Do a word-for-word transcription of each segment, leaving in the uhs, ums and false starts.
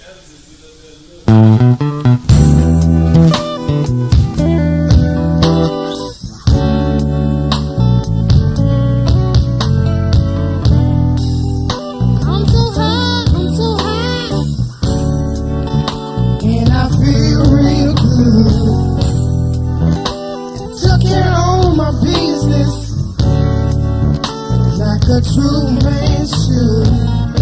A true man should.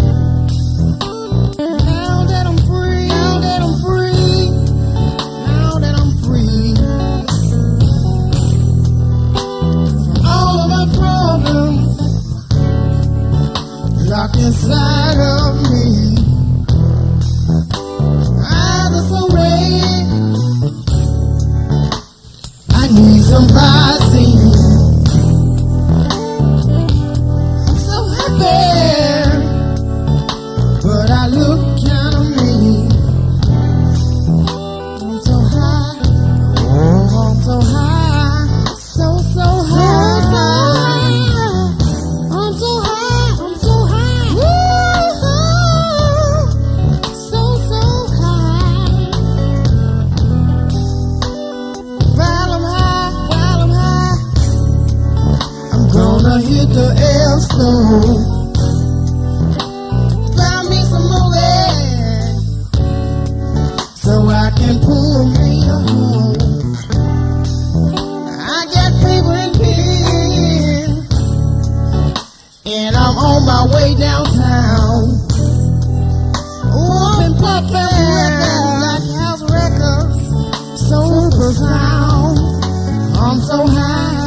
Now that I'm free, now that I'm free, now that I'm free from all of my problems locked inside of me. Eyes are so red, I need somebody. But I look kinda mean. I'm so high, I'm so high, so so high, I'm so high, I'm so high, woo-hoo. So so high. While I'm high, while I'm high, I'm gonna hit the air slow. So I can pull me home. I got paper and pen, and I'm on my way downtown. Oh, and poppin' like house records, so profound. I'm so high.